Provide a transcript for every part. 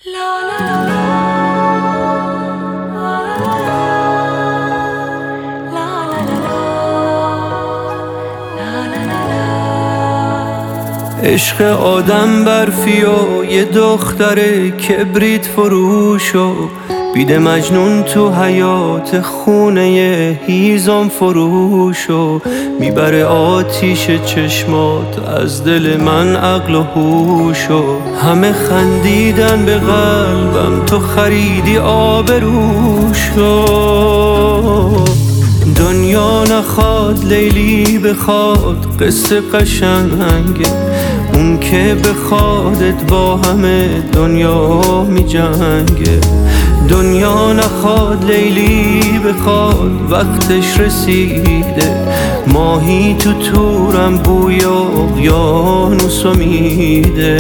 عشق آدم برفی و یه دختر کبریت فروش و بیده مجنون تو حیات خونه هیزم فروش و میبره آتیش چشمات از دل من عقل و هوش و همه خندیدن به قلبم تو خریدی آبروش و دنیا نخواد لیلی بخواد قصه قشنگه اون که بخوادت با همه دنیا می جنگه دنیا نخواد لیلی بخواد وقتش رسیده ماهی تو تورم بوی اقیانوس میده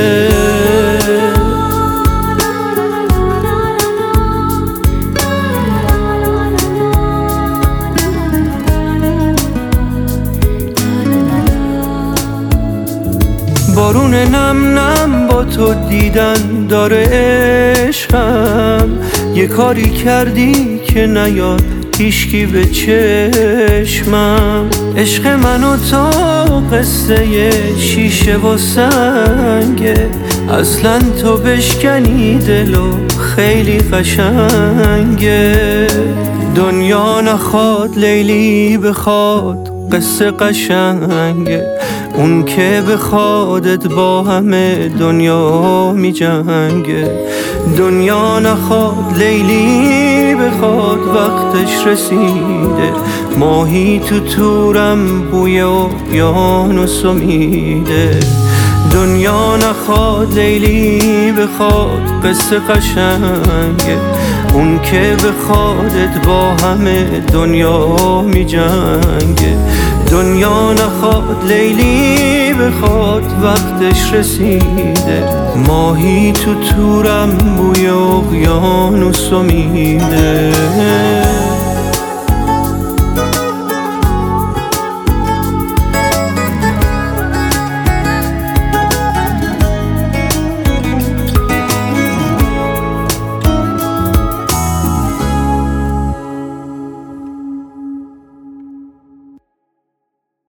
بارون نم نم با تو دیدن داره عشقم یه کاری کردی که نیاد هیچکی به چشمم عشق من و تو قصه شیشه و سنگه اصلا تو بشکنی دلو خیلی قشنگه دنیا نخواد لیلی بخواد قصه قشنگه اون که بخوادت با همه دنیا می جنگه دنیا نخواد لیلی بخواد وقتش رسیده ماهی تو تورم بوی اقیانوس میده دنیا نخواد لیلی بخواد قصه قشنگه اون که بخوادت با همه دنیا می جنگه دنیا نخواد لیلی بخواد وقتش رسیده ماهی تو تورم بوی اقیانوس میده